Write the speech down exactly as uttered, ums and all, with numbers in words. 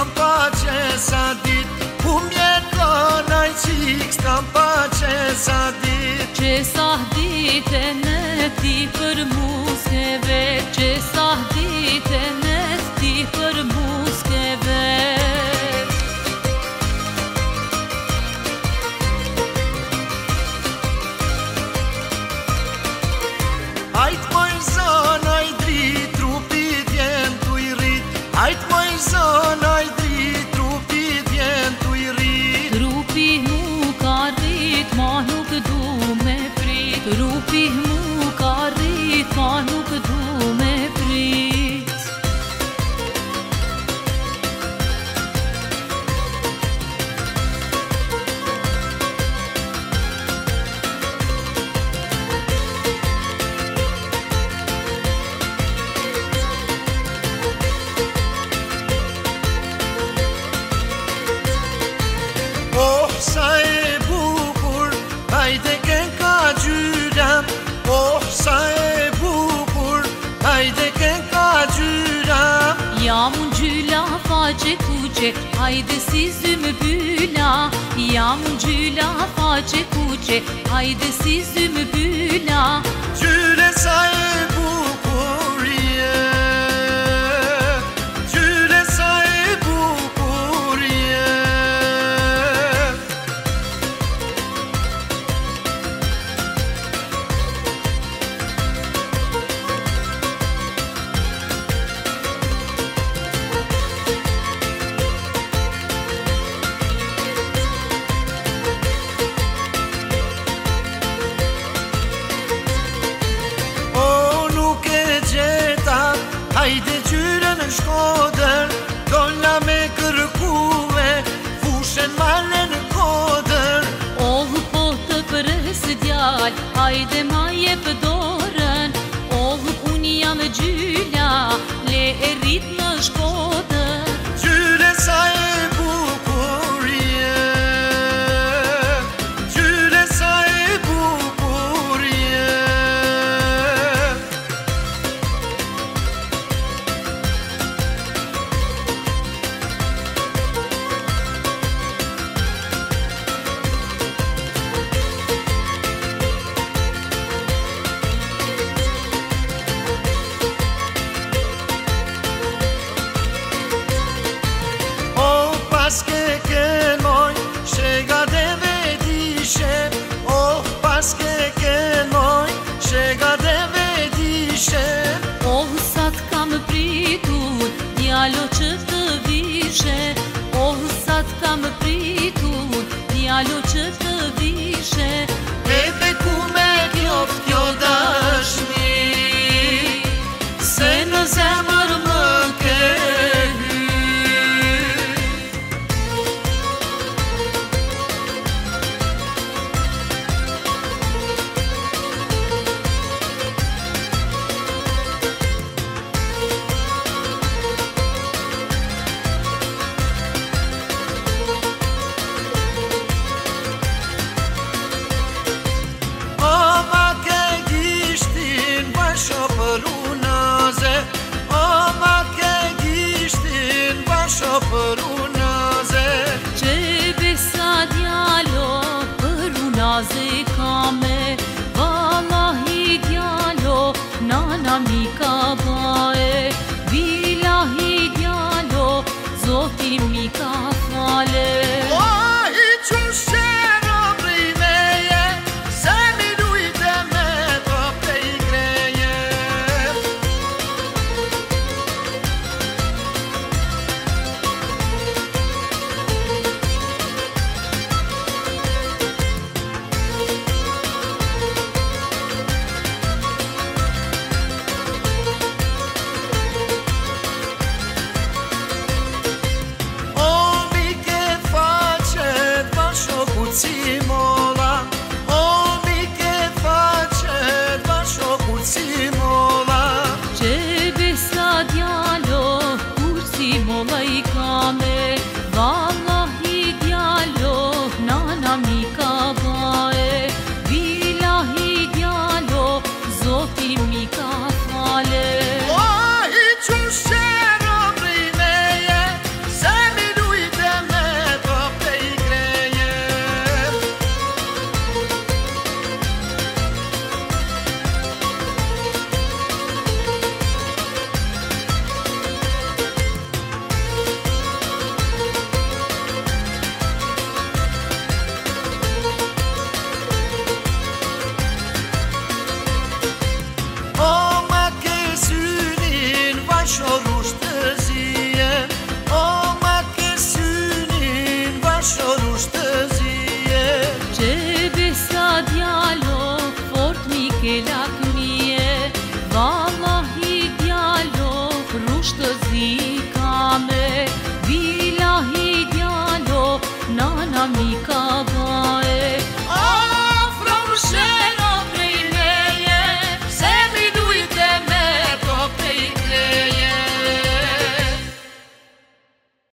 s'kam pace sa dit, ku mjeton ai qik s'kam pace sa dit. Që sa dite në ti për mu s'ke vet, që sa dite në ti për mu s'ke vet. Ajt moj zon, aj drit, trupit jen tu i rrit. Ajt moj zon, aj drit, trupit jen tu i rrit. Trupi mu ka rrit, ma nuk du me prit. Trupi mu ka rrit, ma nuk du me prit. Oh, sa e bukur, hajde ken ka gjyram. Oh, sa e bukur, hajde ken ka gjyram. Jam unë gjyla faqe kuqe, hajde si zymë byla. Jam unë gjyla faqe kuqe, hajde si zymë byla. Gjyre sa e bukur je, gjyre sa e bukur je. Hajde gjyre në Shkodër, dolla me kërkuve, fushen male në kodër. Oh, po të përës djall, hajde ma jep dorën. Oh, unë jam gjyla, le e rrit në Shkodër. Gjyre sa e bukur je, gjyre sa e bukur je. Paske ken moj, shega dhe vedishe. Oh, paske ken moj, shega dhe vedishe. Oh, sa t'kam pritur, djalo që të vishe. Oh, sa t'kam pritur, djalo që të vishe. Edhe ku me kjoft kjo dashni, se në zemër më ke hy. Për unaze, që besa djalo për unaze kame. Vallahi djalo, nana mi ka bae. Billahi djalo, zoti mi ka fale. oh, i qushtjero prej meje, se mi lujte me to prej greje. Oh, mi ke faqe të zikame, bilahi djalo, nana mi ka